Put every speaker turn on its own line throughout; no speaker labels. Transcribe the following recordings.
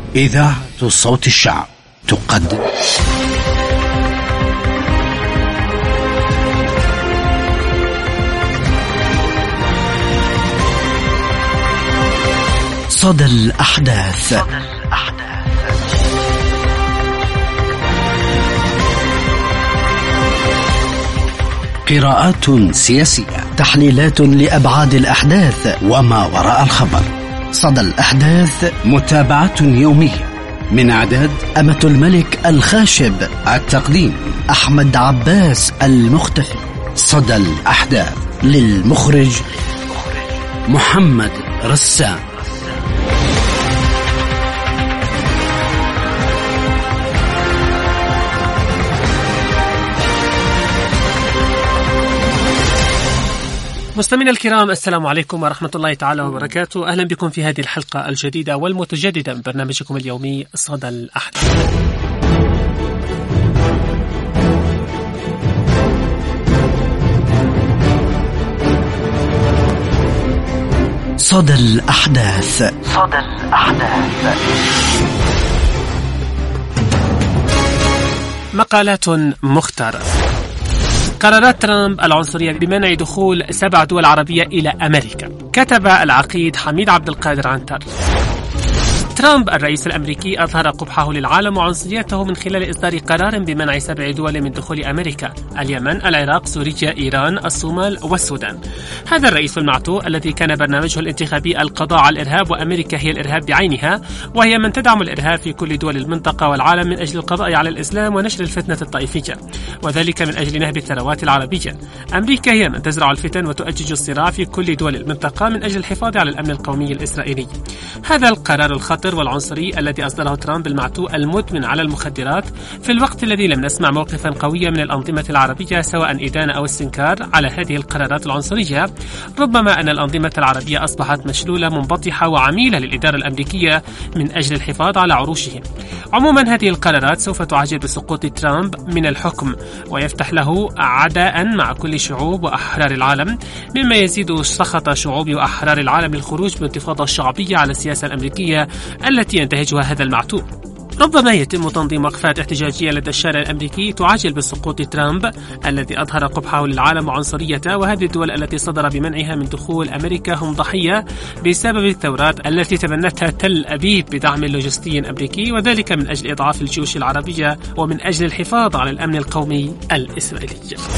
إذاعة صوت الشعب تقدم صدى الأحداث. قراءات سياسية، تحليلات لأبعاد الأحداث وما وراء الخبر. صدى الأحداث، متابعة يومية من إعداد أمة الملك الخاشب، التقديم أحمد عباس المختفي. صدى الأحداث للمخرج محمد رسام.
مستمعينا الكرام، السلام عليكم ورحمة الله تعالى وبركاته. أهلا بكم في هذه الحلقة الجديدة والمتجددة من برنامجكم اليومي صدى الأحداث.
صدى الأحداث.
مقالات مختارة. قرارات ترامب العنصرية بمنع دخول 7 دول عربية إلى أمريكا. كتب العقيد حميد عبد القادر عنتر. ترامب الرئيس الأمريكي أظهر قبحه للعالم وعنصريته من خلال إصدار قرار بمنع 7 دول من دخول أمريكا: اليمن، العراق، سوريا، إيران، الصومال والسودان. هذا الرئيس المعتوه الذي كان برنامجه الانتخابي القضاء على الإرهاب، وأمريكا هي الإرهاب بعينها، وهي من تدعم الإرهاب في كل دول المنطقة والعالم من أجل القضاء على الإسلام ونشر الفتنة الطائفية، وذلك من أجل نهب الثروات العربية. أمريكا هي من تزرع الفتن وتؤجج الصراع في كل دول المنطقة من أجل الحفاظ على الأمن القومي الإسرائيلي. هذا القرار الخطر والعنصري الذي أصدره ترامب المعتوه المدمن على المخدرات في الوقت الذي لم نسمع موقفا قويا من الأنظمة العربية سواء إدانة أو استنكار على هذه القرارات العنصرية. ربما أن الأنظمة العربية أصبحت مشلولة منبطحة وعميلة للإدارة الأمريكية من أجل الحفاظ على عروشهم. عموما هذه القرارات سوف تعجل بسقوط ترامب من الحكم ويفتح له عداء مع كل شعوب وأحرار العالم، مما يزيد سخط شعوب وأحرار العالم للخروج بانتفاضة شعبية على السياسة الأمريكية التي ينتهجها هذا المعتوه. ربما يتم تنظيم وقفات احتجاجية لدى الشارع الأمريكي تعاجل بسقوط ترامب الذي أظهر قبحه للعالم وعنصريته، وهذه الدول التي صدر بمنعها من دخول أمريكا هم ضحية بسبب الثورات التي تبنتها تل أبيب بدعم لوجستي أمريكي، وذلك من أجل إضعاف الجيوش العربية ومن أجل الحفاظ على الأمن القومي الإسرائيلي.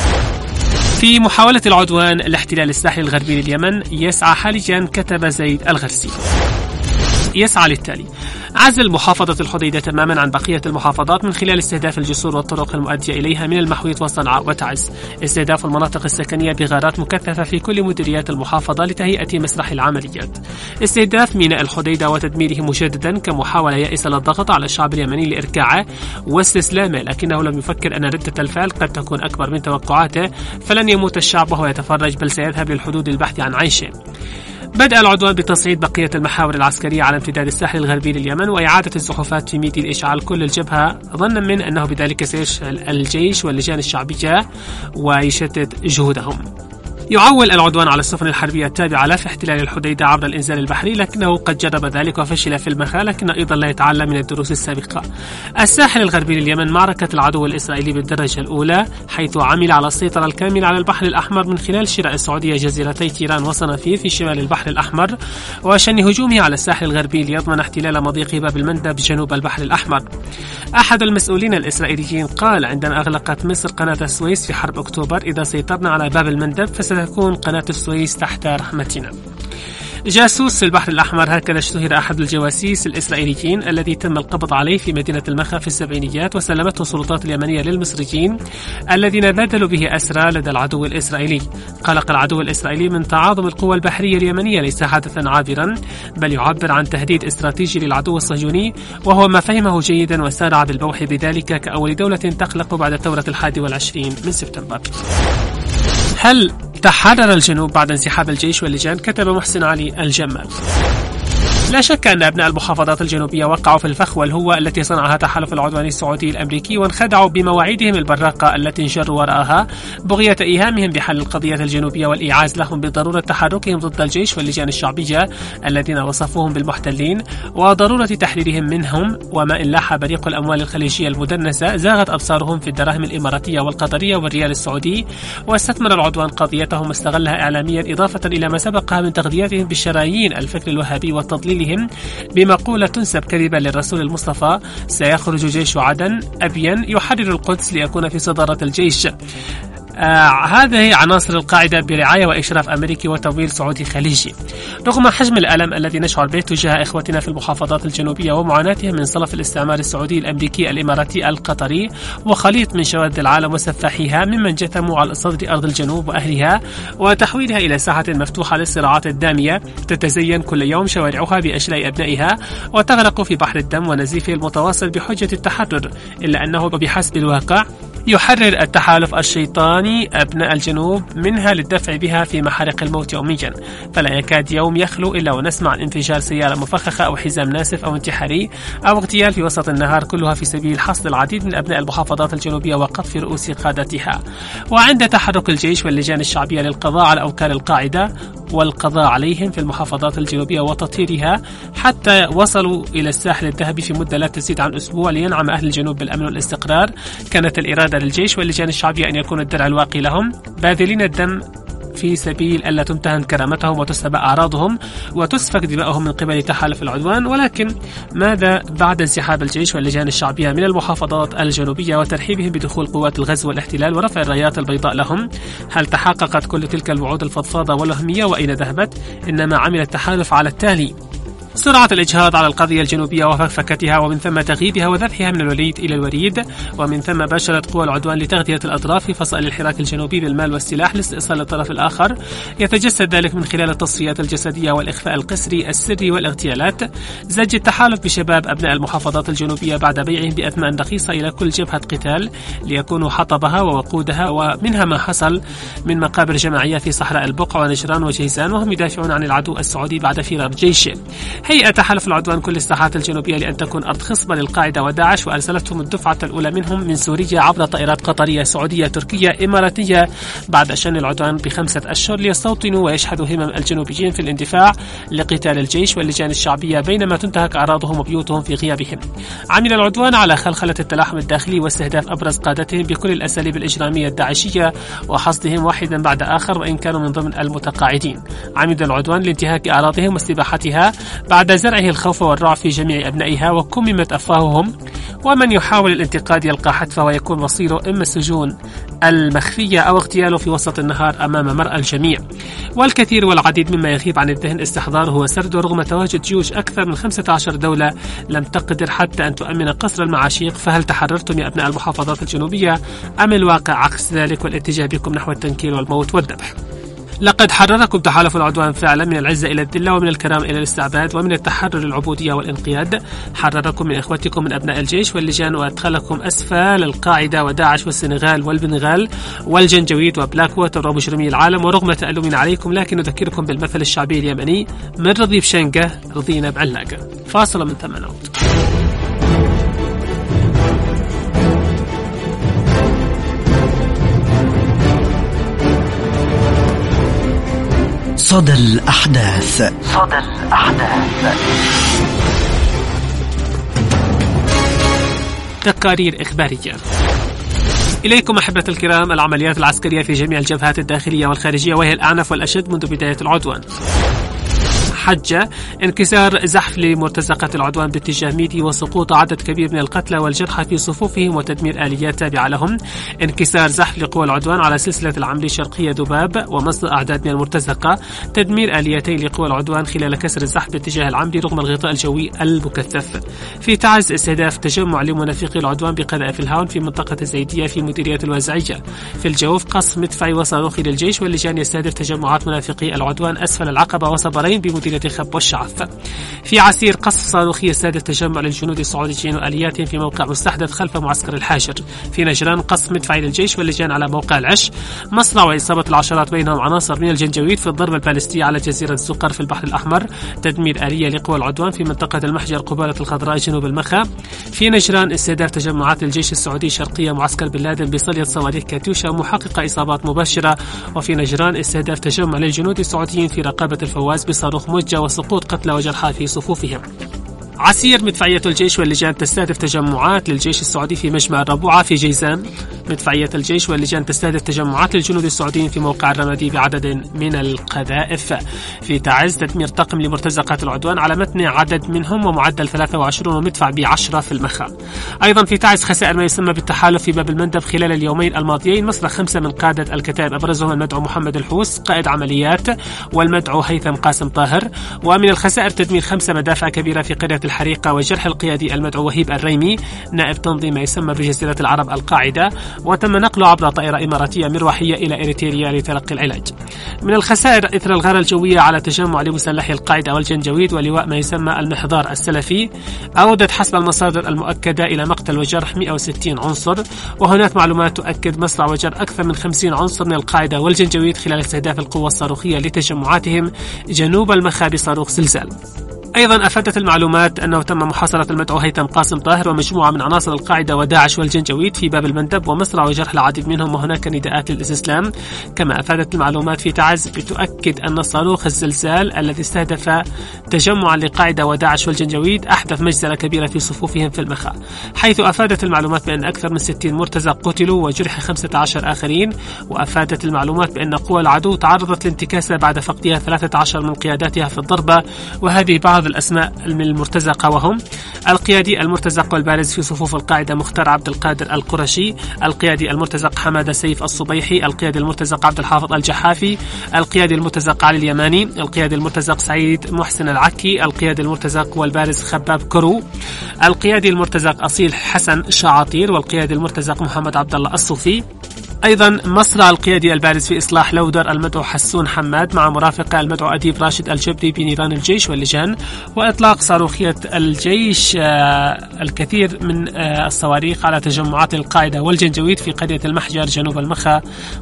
في محاولة العدوان لاحتلال الساحل الغربي لليمن يسعى حاليا، كتب زيد الغرسي، يسعى للتالي: عزل محافظة الحديدة تماما عن بقية المحافظات من خلال استهداف الجسور والطرق المؤدية إليها من المحويط وصنعاء وتعز، استهداف المناطق السكنية بغارات مكثفة في كل مديريات المحافظة لتهيئة مسرح العمليات، استهداف ميناء الحديدة وتدميره مجددا كمحاولة يائسة للضغط على الشعب اليمني لإركاعه واستسلامه، لكنه لم يفكر أن ردة الفعل قد تكون أكبر من توقعاته، فلن يموت الشعب وهو يتفرج بل سيذهب للحدود للبحث عن عيشه. بدأ العدوان بتصعيد بقية المحاور العسكرية على امتداد الساحل الغربي لليمن وإعادة الزحوفات في ميدان إشعال كل الجبهة، ظنا من أنه بذلك سيشعل الجيش واللجان الشعبية ويشتت جهودهم. يعول العدوان على السفن الحربية التابعة له في احتلال الحديدة عبر الإنزال البحري، لكنه قد جرب ذلك وفشل في المخا، لكن أيضا لا يتعلم من الدروس السابقة. الساحل الغربي لليمن معركة العدو الإسرائيلي بالدرجة الأولى، حيث عمل على السيطرة الكاملة على البحر الأحمر من خلال شراء السعودية جزيرتي تيران وصنافير في شمال البحر الأحمر وشن هجومه على الساحل الغربي ليضمن احتلال مضيق باب المندب جنوب البحر الأحمر. أحد المسؤولين الإسرائيليين قال: عندما أغلقت مصر قناة السويس في حرب أكتوبر، إذا سيطرنا على باب المندب ستكون قناة السويس تحت رحمتنا. جاسوس في البحر الأحمر، هكذا اشتهر أحد الجواسيس الإسرائيليين الذي تم القبض عليه في مدينة المخا في السبعينيات وسلمته السلطات اليمنية للمصريين الذين بادلوا به أسرى لدى العدو الإسرائيلي. قلق العدو الإسرائيلي من تعاظم القوى البحرية اليمنية ليس حدثا عابرا، بل يعبر عن تهديد استراتيجي للعدو الصهيوني، وهو ما فهمه جيدا وسارع بالبوح بذلك كأول دولة تخلق بعد ثورة 21 من سبتمبر. هل تحرر الجنوب بعد انسحاب الجيش واللجان؟ كتب محسن علي الجمال. لا شك أن أبناء المحافظات الجنوبية وقعوا في الفخ والهوة التي صنعها تحالف العدوان السعودي الأمريكي، وانخدعوا بمواعيدهم البراقة التي انجروا وراءها بغية إيهامهم بحل القضية الجنوبية والإيعاز لهم بضرورة تحركهم ضد الجيش واللجان الشعبية الذين وصفوهم بالمحتلين، وضرورة تحريرهم منهم. وما إن لاح بريق الأموال الخليجية المدنسة زاغت أبصارهم في الدراهم الإماراتية والقطرية والريال السعودي، واستثمر العدوان قضيتهم واستغلها إعلاميا، إضافة إلى ما سبقها من تغذيتهم بالشرايين الفكر الوهابي وتضليلهم بمقولة تنسب كذبا للرسول المصطفى: سيخرج جيش عدن أبين يحرر القدس ليكون في صدارة الجيش. هذه عناصر القاعدة برعاية وإشراف أمريكي وتمويل سعودي خليجي. رغم حجم الألم الذي نشعر به تجاه إخوتنا في المحافظات الجنوبية ومعاناتهم من صلف الاستعمار السعودي الأمريكي الإماراتي القطري وخليط من شواذ العالم وسفاحيها ممن جثموا على صدر أرض الجنوب وأهلها وتحويلها إلى ساحة مفتوحة للصراعات الدامية تتزين كل يوم شوارعها بأشلاء أبنائها وتغرق في بحر الدم ونزيفه المتواصل بحجة التحرر، إلا أنه بحسب الواقع يحرر التحالف الشيطاني أبناء الجنوب منها للدفع بها في محارق الموت يوميا، فلا يكاد يوم يخلو إلا ونسمع عن انفجار سيارة مفخخة أو حزام ناسف أو انتحاري أو اغتيال في وسط النهار، كلها في سبيل حصد العديد من أبناء المحافظات الجنوبية وقطف رؤوس قادتها. وعند تحرك الجيش واللجان الشعبية للقضاء على أوكار القاعدة والقضاء عليهم في المحافظات الجنوبية وتطهيرها حتى وصلوا إلى الساحل الذهبي في مدة لا تزيد عن أسبوع لينعم أهل الجنوب بالأمن والاستقرار، كانت الإرادة للجيش واللجان الشعبية أن يكون الدرع الواقي لهم، باذلين الدم في سبيل ألا تمتهن كرامتهم وتسلب أعراضهم وتسفك دماؤهم من قبل تحالف العدوان. ولكن ماذا بعد انسحاب الجيش واللجان الشعبية من المحافظات الجنوبية وترحيبهم بدخول قوات الغزو والاحتلال ورفع الرايات البيضاء لهم؟ هل تحققت كل تلك الوعود الفضفاضة والوهمية وأين ذهبت؟ إنما عمل التحالف على التالي: سرعة الإجهاض على القضية الجنوبية وفكفكتها ومن ثم تغييبها وذبحها من الوليد إلى الوريد، ومن ثم باشرت قوى العدوان لتغذية الأطراف في فصائل الحراك الجنوبي بالمال والسلاح لاستئصال الطرف الآخر، يتجسد ذلك من خلال التصفيات الجسدية والإخفاء القسري السري والاغتيالات، زج التحالف بشباب أبناء المحافظات الجنوبية بعد بيعهم بأثمان رخيصة إلى كل جبهة قتال ليكونوا حطبها ووقودها، ومنها ما حصل من مقابر جماعية في صحراء البقع ونجران وجيزان وهم يدافعون عن العدو السعودي بعد فرار جيشه. هيئة تحالف العدوان كل الساحات الجنوبية لأن تكون أرض خصبة للقاعدة وداعش، وأرسلتهم الدفعة الأولى منهم من سوريا عبر طائرات قطرية سعودية تركية إماراتية بعد شن العدوان ب5 أشهر ليستوطنوا ويشحذوا همم الجنوبيين في الاندفاع لقتال الجيش واللجان الشعبية بينما تنتهك أعراضهم وبيوتهم في غيابهم. عمل العدوان على خلخلة التلاحم الداخلي واستهداف أبرز قادتهم بكل الأساليب الإجرامية الداعشية وحصدهم واحدا بعد آخر وإن كانوا من ضمن المتقاعدين. عمد العدوان لانتهاك أعراضهم واستباحتها بعد زرعه الخوف والرعب في جميع أبنائها وكممت أفواههم، ومن يحاول الانتقاد يلقى حتفه ويكون مصيره إما السجون المخفية أو اغتياله في وسط النهار أمام مرأى الجميع. والكثير والعديد مما يغيب عن الذهن استحضاره وسرده رغم تواجد جيوش أكثر من 15 دولة لم تقدر حتى أن تؤمن قصر المعاشيق. فهل تحررتم يا أبناء المحافظات الجنوبية أم الواقع عكس ذلك والاتجاه بكم نحو التنكيل والموت والذبح؟ لقد حرركم تحالف العدوان فعلا من العزة إلى الذلة ومن الكرامة إلى الاستعباد ومن التحرر للعبودية والانقياد. حرركم من إخوتكم من أبناء الجيش واللجان وأدخلكم أسفل القاعدة وداعش والسنغال والبنغال والجنجويد وبلاك ووتر ومجرمي العالم. ورغم تألمنا عليكم لكن نذكركم بالمثل الشعبي اليمني: من رضي بشنقة رضينا بعلاقة. فاصلة من 8 نقط.
صدى الأحداث. صدى الأحداث.
تقارير إخبارية. إليكم أحبة الكرام العمليات العسكرية في جميع الجبهات الداخلية والخارجية وهي الأعنف والأشد منذ بداية العدوان. حجة انكسار زحف لمرتزقة العدوان باتجاه ميدي وسقوط عدد كبير من القتلى والجرحى في صفوفهم وتدمير آليات تابعة لهم. انكسار زحف لقوى العدوان على سلسلة العمري الشرقية ذباب ومصد أعداد من المرتزقة. تدمير آليتين لقوى العدوان خلال كسر الزحف باتجاه العمري رغم الغطاء الجوي المكثف. في تعز استهداف تجمع لمنافقي العدوان بقذائف الهاون في منطقة الزيدية في مديرية الوازعية. في الجوف قصف مدفعي وصاروخي للجيش واللجان يستهدف تجمعات منافقي العدوان أسفل العقبة وصبرين بمديرية وسيلة خب والشعف. في عسير قصف صاروخي يستهدف تجمع للجنود السعوديين وآلياتهم في موقع مستحدث خلف معسكر الحاجر. في نجران قصف مدفعي للجيش واللجان على موقع العش. مصرع وإصابة العشرات بينهم عناصر من الجنجويد في الضربة البالستية على جزيرة زقر في البحر الأحمر. تدمير آلية لقوى العدوان في منطقة المحجر قبالة الخضراء جنوب المخا. في نجران استهداف تجمعات للجيش السعودي شرقية معسكر بن لادن بصلية صواريخ كاتيوشا محققة إصابات مباشرة. وفي نجران استهداف تجمع للجنود السعوديين في رقابة الفواز بصاروخ موجه وسقوط قتلى وجرحى في صفوفهم. عسير مدفعية الجيش واللجان تستهدف تجمعات للجيش السعودي في مجمع الربوعة في جيزان. مدفعية الجيش واللجان تستهدف تجمعات للجنود السعوديين في موقع الرمادي بعدد من القذائف. في تعز تدمير طاقم لمرتزقات العدوان على متن عدد منهم ومعدل 23 ومدفع ب10 في المخا. أيضا في تعز خسائر ما يسمى بالتحالف في باب المندب خلال اليومين الماضيين. مصر 5 من قادة الكتائب أبرزهم المدعو محمد الحوس قائد عمليات والمدعو هيثم قاسم طاهر. ومن الخسائر تدمير 5 مدافع كبيرة في قرية الحريقة وجرح القيادي المدعو وهيب الريمي نائب تنظيم ما يسمى بجزيرة العرب القاعدة، وتم نقله عبر طائرة إماراتية مروحية إلى إريتريا لتلقي العلاج. من الخسائر إثر الغارة الجوية على تجمع لمسلحي القاعدة والجنجويد ولواء ما يسمى المحضار السلفي أودت حسب المصادر المؤكدة إلى مقتل وجرح 160 عنصر. وهناك معلومات تؤكد مصرع وجرح أكثر من 50 عنصر من القاعدة والجنجويد خلال استهداف القوة الصاروخية لتجمعاتهم جنوب المخا بصاروخ زلزال. أيضا أفادت المعلومات أنه تم محاصرة المدعو هيثم قاسم طاهر ومجموعة من عناصر القاعدة وداعش والجنجويد في باب المندب ومصرع وجرح العديد منهم وهناك نداءات للاستسلام. كما أفادت المعلومات في تعز بتؤكد أن صاروخ الزلزال الذي استهدف تجمعا لقاعدة وداعش والجنجويد أحدث مجزرة كبيرة في صفوفهم في المخا، حيث أفادت المعلومات بأن أكثر من 60 مرتزق قتلوا وجرح 15 آخرين. وأفادت المعلومات بأن قوى العدو تعرضت لانتكاسة بعد فقدها 13 من قياداتها في الضربة. وهذه بعض الأسماء المرتزقة وهم القيادي المرتزق والبارز في صفوف القاعدة مختار عبد القادر القرشي، القيادي المرتزق حمادة سيف الصبيحي، القيادي المرتزق عبد الحافظ الجحافي، القيادي المرتزق علي اليماني، القيادي المرتزق سعيد محسن العكي، القيادي المرتزق والبارز خباب كرو، القيادي المرتزق أصيل حسن شعاطير، والقيادي المرتزق محمد عبد الله الصوفي. أيضا مصرع القيادي البارز في إصلاح لودر المدعو حسون حماد مع مرافقة المدعو أديب راشد الجبري بنيران الجيش واللجان. وإطلاق صاروخية الجيش الكثير من الصواريخ على تجمعات القاعدة والجنجويد في قرية المحجر جنوب المخا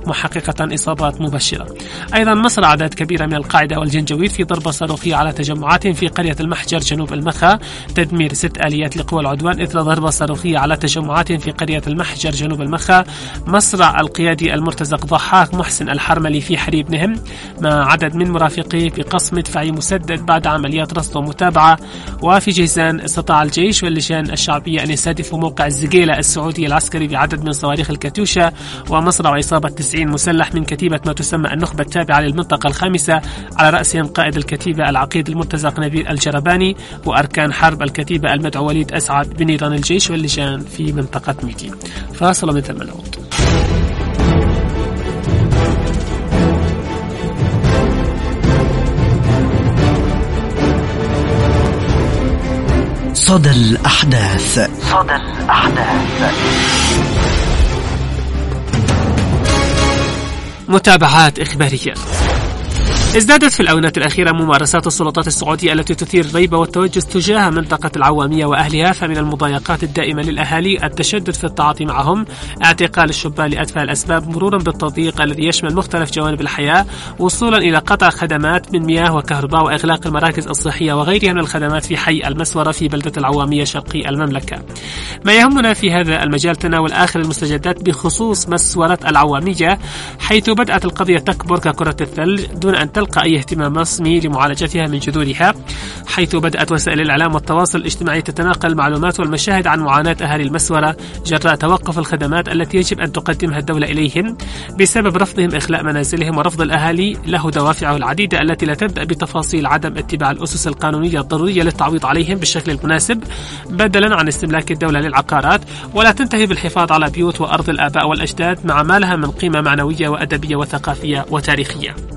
محققة إصابات مبشرة. أيضا مصرع أعداد كبيرة من القاعدة والجنجويد في ضربة صاروخية على تجمعات في قرية المحجر جنوب المخا. تدمير 6 آليات لقوى العدوان إثر ضربة صاروخية على تجمعات في قرية المحجر جنوب المخا. مصرع القيادي المرتزق ضحاك محسن الحرملي في حريب نهم مع عدد من مرافقيه بقصف مدفعي مسدد بعد عمليات رصد ومتابعة. وفي جيزان استطاع الجيش واللجان الشعبية أن يستهدفوا موقع الزقيلة السعودي العسكري بعدد من صواريخ الكاتيوشا. ومصرع إصابة 90 مسلح من كتيبة ما تسمى النخبة التابعة للمنطقة الخامسة على رأسهم قائد الكتيبة العقيد المرتزق نبيل الجرباني وأركان حرب الكتيبة المدعو وليد أسعد بنيران الجيش واللجان في منطقة ميدي. فاصل مثل ما نعود.
صدى الأحداث. صدى الأحداث.
متابعات إخبارية. ازدادت في الآونة الأخيرة ممارسات السلطات السعودية التي تثير الريبة والتوجس تجاه منطقة العوامية وأهلها. فمن المضايقات الدائمة للأهالي التشدد في التعاطي معهم، اعتقال الشبان لأتفه الأسباب مرورا بالتضييق الذي يشمل مختلف جوانب الحياة، وصولا إلى قطع خدمات من مياه وكهرباء وإغلاق المراكز الصحية وغيرها من الخدمات في حي المسورة في بلدة العوامية شرقي المملكة. ما يهمنا في هذا المجال تناول آخر المستجدات بخصوص مسورة العوامية، حيث بدأت القضية تكبر ككرة الثلج دون أن تلقى أي اهتمام رسمي لمعالجتها من جذورها، حيث بدأت وسائل الإعلام والتواصل الاجتماعي تتناقل المعلومات والمشاهد عن معاناة أهالي المسورة جراء توقف الخدمات التي يجب أن تقدمها الدولة إليهم بسبب رفضهم إخلاء منازلهم. ورفض الأهالي له دوافعه العديدة التي لا تبدأ بتفاصيل عدم اتباع الأسس القانونية الضرورية للتعويض عليهم بالشكل المناسب بدلا عن استملاك الدولة للعقارات، ولا تنتهي بالحفاظ على بيوت وأرض الآباء والأجداد مع ما لها من قيمة معنوية وأدبية وثقافية وتاريخية.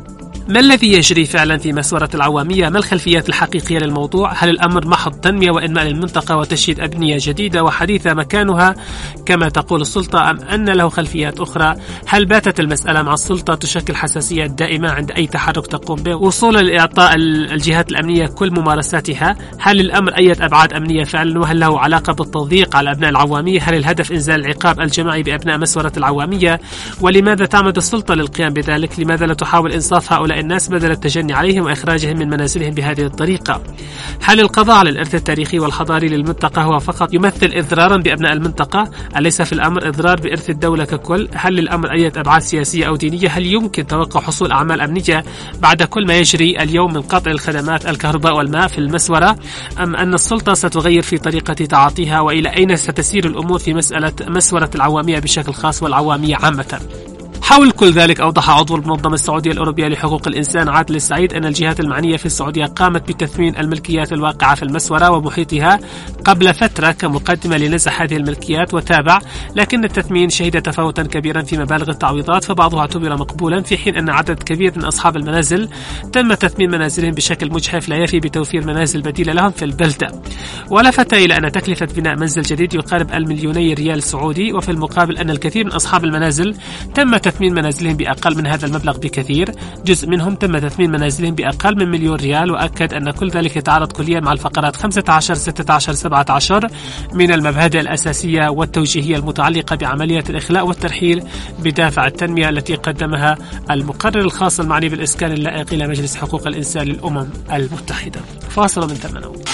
ما الذي يجري فعلا في مسورة العوامية؟ ما الخلفيات الحقيقية للموضوع؟ هل الأمر محض تنمية وإنماء للمنطقة وتشييد أبنية جديدة وحديثة مكانها كما تقول السلطة، أم أن له خلفيات أخرى؟ هل باتت المسألة مع السلطة تشكل حساسية دائمة عند أي تحرك تقوم به وصولا لإعطاء الجهات الأمنية كل ممارساتها؟ هل الأمر أي أبعاد أمنية فعلا؟ وهل له علاقة بالتضييق على أبناء العوامية؟ هل الهدف إنزال العقاب الجماعي بأبناء مسورة العوامية؟ ولماذا تعمد السلطة للقيام بذلك؟ لماذا لا تحاول إنصاف هؤلاء الناس بدل التجني عليهم وإخراجهم من منازلهم بهذه الطريقة؟ هل القضاء على الإرث التاريخي والحضاري للمنطقة هو فقط يمثل إضرارا بأبناء المنطقة؟ أليس في الأمر إضرار بإرث الدولة ككل؟ هل للأمر أي أبعاد سياسية أو دينية؟ هل يمكن توقع حصول أعمال أمنية بعد كل ما يجري اليوم من قطع الخدمات الكهرباء والماء في المسورة؟ أم أن السلطة ستغير في طريقة تعاطيها؟ وإلى أين ستسير الأمور في مسألة مسورة العوامية بشكل خاص والعوامية عامة؟ حول كل ذلك أوضح عضو المنظمة السعودية الأوروبية لحقوق الإنسان عادل السعيد أن الجهات المعنية في السعودية قامت بتثمين الملكيات الواقعة في المسورة ومحيطها قبل فترة كمقدمة لنزع هذه الملكيات، وتابع لكن التثمين شهد تفاوتا كبيرا في مبالغ التعويضات، فبعضها اعتبر مقبولا في حين أن عدد كبير من أصحاب المنازل تم تثمين منازلهم بشكل مجحف لا يفي بتوفير منازل بديلة لهم في البلدة. ولفت إلى أن تكلفة بناء منزل جديد يقارب 1,000,000,000 ريال سعودي، وفي المقابل أن الكثير من أصحاب المنازل تم تثمين منازلهم بأقل من هذا المبلغ بكثير، جزء منهم تم تثمين منازلهم بأقل من 1,000,000 ريال. وأكد أن كل ذلك يتعارض كليا مع الفقرات 15 16 17 من المبادئ الأساسية والتوجيهية المتعلقة بعملية الإخلاء والترحيل بدافع التنمية التي قدمها المقرر الخاص المعني بالإسكان اللائق إلى مجلس حقوق الإنسان للأمم المتحدة. فاصل من ثم نعود.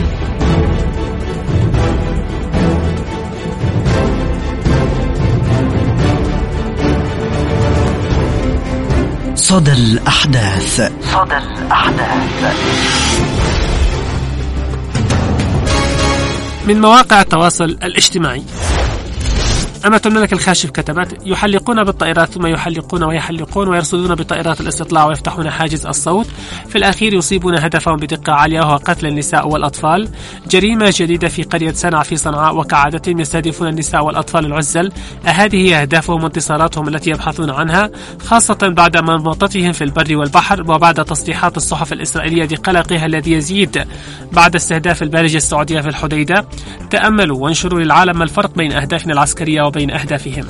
صدى الأحداث. صدى الأحداث
من مواقع التواصل الاجتماعي. أمة الملك الخاشف كتبت: يحلقون بالطائرات ثم يحلقون ويحلقون ويرصدون بطائرات الاستطلاع ويفتحون حاجز الصوت، في الأخير يصيبون هدفهم بدقة عالية وهو قتل النساء والأطفال. جريمة جديدة في قرية صنعاء في صنعاء، وكعادتهم يستهدفون النساء والأطفال العزل. هذه هي أهدافهم وانتصاراتهم التي يبحثون عنها، خاصة بعد مرمطتهم في البر والبحر وبعد تصريحات الصحف الإسرائيلية بقلقها الذي يزيد بعد استهداف البارجة السعودية في الحديدة. تأملوا وانشروا للعالم ما الفرق بين أهدافنا العسكرية وبين أهدافهم.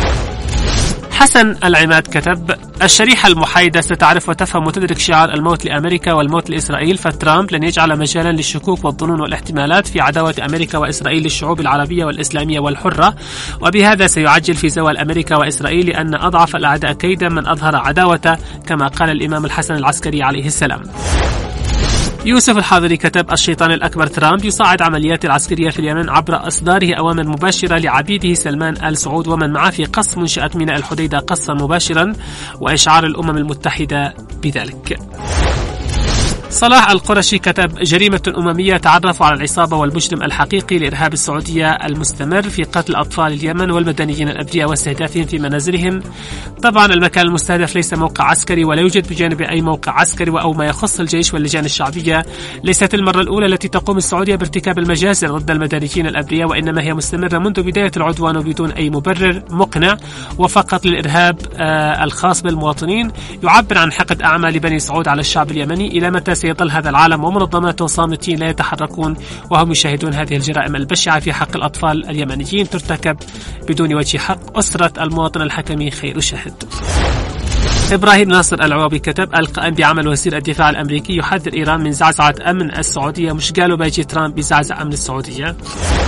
حسن العماد كتب: الشريحة المحايدة ستعرف وتفهم وتدرك شعار الموت لأمريكا والموت لإسرائيل، فترامب لن يجعل مجالا للشكوك والظنون والاحتمالات في عداوة أمريكا وإسرائيل للشعوب العربية والإسلامية والحرة، وبهذا سيعجل في زوال أمريكا وإسرائيل، لأن أضعف الأعداء كيدا من أظهر عداوته، كما قال الإمام الحسن العسكري عليه السلام. يوسف الحاضري كتب: الشيطان الأكبر ترامب يصعد عمليات العسكرية في اليمن عبر إصداره أوامر مباشرة لعبيده سلمان آل سعود ومن معه في قصف منشأة ميناء الحديدة قصفا مباشرا، وإشعار الأمم المتحدة بذلك. صلاح القرشي كتب: جريمة أممية تعرف على العصابة والمجرم الحقيقي لإرهاب السعودية المستمر في قتل أطفال اليمن والمدنيين الأبرياء واستهدافهم في منازلهم. طبعا المكان المستهدف ليس موقع عسكري ولا يوجد بجانب أي موقع عسكري، أو ما يخص الجيش واللجان الشعبية. ليست المرة الأولى التي تقوم السعودية بارتكاب المجازر ضد المدنيين الأبرياء، وإنما هي مستمرة منذ بداية العدوان وبدون أي مبرر مقنع، وفقط للإرهاب الخاص بالمواطنين. يعبر عن حقد أعمى لبني سعود على الشعب اليمني. إلى متى سيظل هذا العالم ومنظماته صامتين لا يتحركون وهم يشاهدون هذه الجرائم البشعة في حق الأطفال اليمنيين ترتكب بدون وجه حق؟ أسرة المواطن الحكمي خير شاهد. إبراهيم ناصر العوابي كتب: القائم بعمل وزير الدفاع الأمريكي يحذر إيران من زعزعة أمن السعودية، مش قالوا بيجي ترامب بيزعزع أمن السعودية.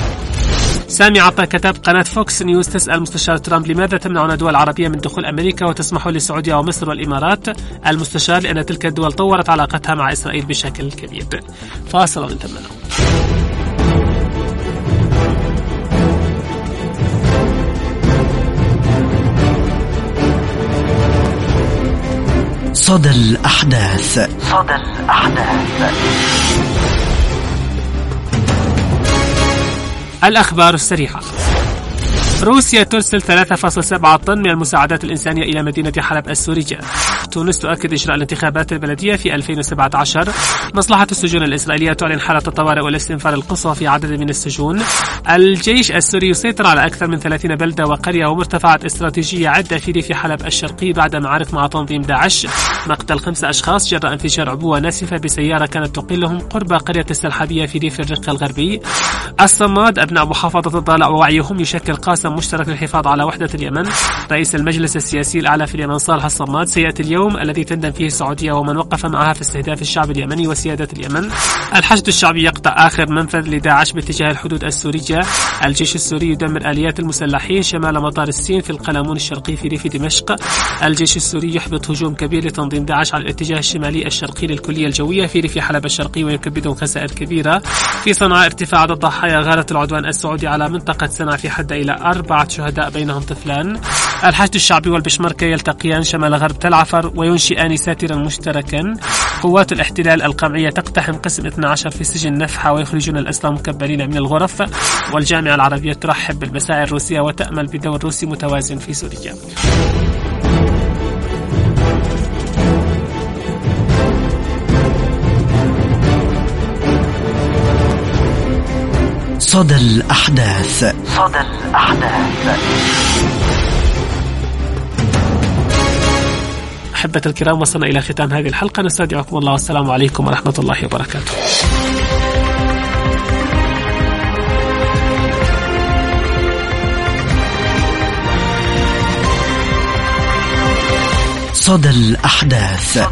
سامي عطا كتب: قناة فوكس نيوز تسأل مستشار ترامب لماذا تمنعون الدول العربية من دخول أمريكا وتسمحوا للسعودية ومصر والإمارات؟ المستشار: لأن تلك الدول طورت علاقتها مع إسرائيل بشكل كبير. فاصل من ثم نعود.
صدى الأحداث. صدى الأحداث.
الأخبار السريعة. روسيا ترسل 3.7 طن من المساعدات الإنسانية إلى مدينة حلب السورية. تونس تؤكد إجراء الانتخابات البلدية في 2017. مصلحة السجون الإسرائيلية تعلن حالة الطوارئ والاستنفار القصوى في عدد من السجون. الجيش السوري يسيطر على أكثر من 30 بلدة وقرية ومرتفعات استراتيجية عدة في ريف حلب الشرقي بعد معارك مع تنظيم داعش. مقتل 5 أشخاص جراء انفجار عبوة ناسفة بسيارة كانت تقلهم قرب قرية السلحابية في ريف الرق الغربي. الصماد أبناء محافظة الضالع ووعيهم يشكل قاسم مشترك للحفاظ على وحدة اليمن. رئيس المجلس السياسي الأعلى في اليمن صالح الصماد: سيأتي اليوم الذي تندم فيه السعودية ومن وقف معها في استهداف الشعب اليمني وسيادة اليمن. الحشد الشعبي يقطع آخر منفذ لداعش باتجاه الحدود السورية. الجيش السوري يدمر آليات المسلحين شمال مطار السين في القلمون الشرقي في ريف دمشق. الجيش السوري يحبط هجوم كبير لتنظيم داعش على الاتجاه الشمالي الشرقي للكلية الجوية في ريف حلب الشرقي ويكبدهم خسائر كبيرة. في صنعاء ارتفاع عدد ضحايا غارة العدوان السعودي على منطقة صنعاء في حد إلى 4 شهداء بينهم طفلان. الحشد الشعبي والبشمركة يلتقيان شمال غرب تل عفر وينشئان ساترا مشتركا. قوات الاحتلال القمعية تقتحم قسم 12 في سجن نفحة ويخرجون الأسرى مكبرين من الغرف. والجامعة العربية ترحب بالمساعي الروسية وتأمل بدور روسي متوازن في سوريا.
صدى الأحداث. صدى الأحداث.
أحبة الكرام، وصلنا إلى ختام هذه الحلقة، نستودعكم الله والسلام عليكم ورحمة الله وبركاته.
صدى الأحداث.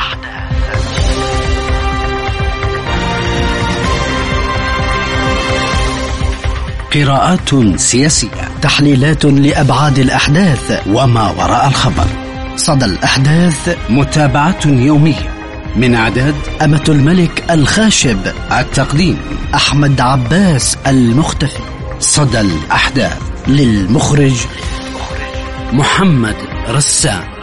قراءات سياسية، تحليلات لأبعاد الأحداث وما وراء الخبر. صدى الأحداث، متابعة يومية. من إعداد أمة الملك الخاشب، التقديم أحمد عباس المختفي. صدى الأحداث، للمخرج محمد رسام.